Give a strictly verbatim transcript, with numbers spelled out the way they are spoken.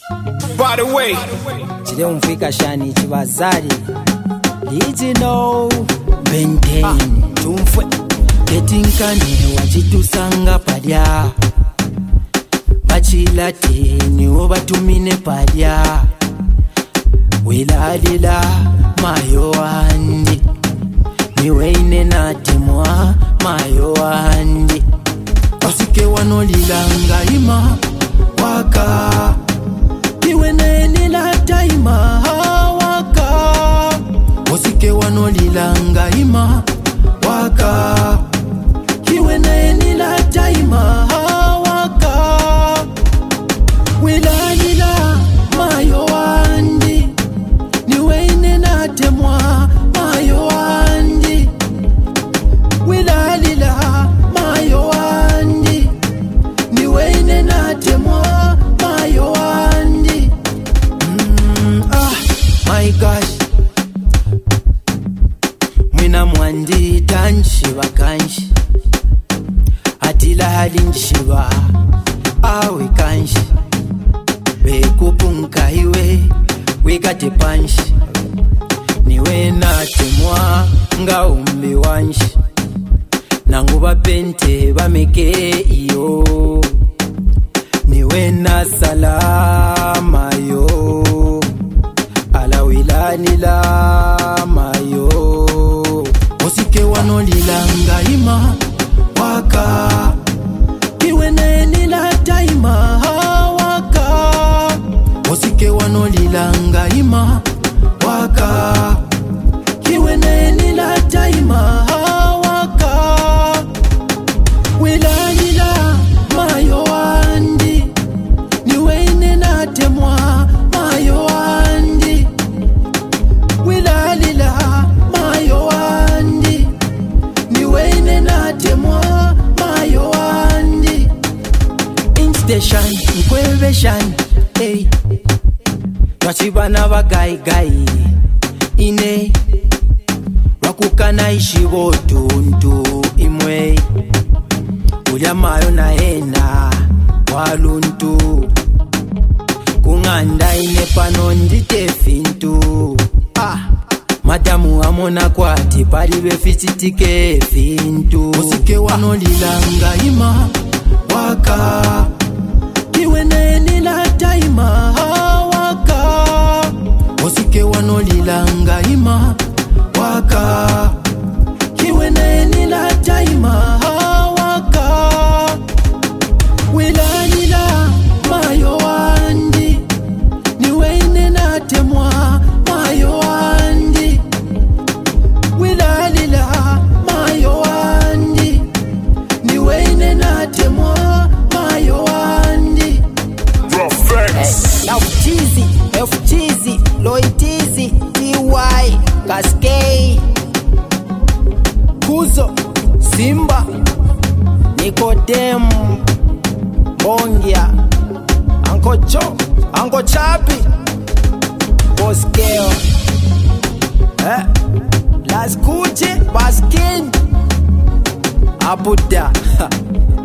By the way, chile umfika shani chibazari Digital Maintain Tumfwe Ketinkane wachitusanga padya Bachilate niwo batumine padya Wilalila mayo andi Niwe ine natemwa mayo andi Wasike wanolilanga ima waka Niwe nenila taima waka Wasike wanolilanga ima waka Niwe nenila taima waka Wilalila mayo andi Niwe ine natemwa mayo andi Wilalila mayo andi Niwe ine natemwa mayo andi mm, Ah, my gosh Mwina mwandi tanshiba kanshi Atila halinshiba awe kanshi Bekupunka iwe wikate panshi Niwe natemwa nga umbi wanshi Nangu bapente bameke iyo Niwe na salama yo Ala wilani lama yo Osike wanolilanga ima waka Niwe nenila taima waka Osike wanolilanga ima waka Niwe nenila taima waka Wilalila mayo andi Niwe ine natemwa mayo andi Wilalila mayo andi Niwe ine natemwa mayo andi Instation mkweveshan hey Twachibana bagai gai ine Wakukana ishibo tuntu imwe Ulya mayo na hena waluntu Kunganda ine pano ndite fintu Ah Madamu amona kwati pari befititike fintu Osike wanolilanga ima waka Kiwe nenila taima waka Osike wanolilanga ima waka Kiwe nenila taima waka Wilalila mayo andi Niwe ine natemwa mayo andi Wilalila mayo andi Niwe ine natemwa mayo andi Profex F Cheesy, F Cheesy, Lloyd Easy, T Y, Cascade Kuzo, Simba, Nicodem, Bongia, Uncle Joe, Uncle Chappy, Bosqueo, eh, Las Cuche, Baskin, Abuda,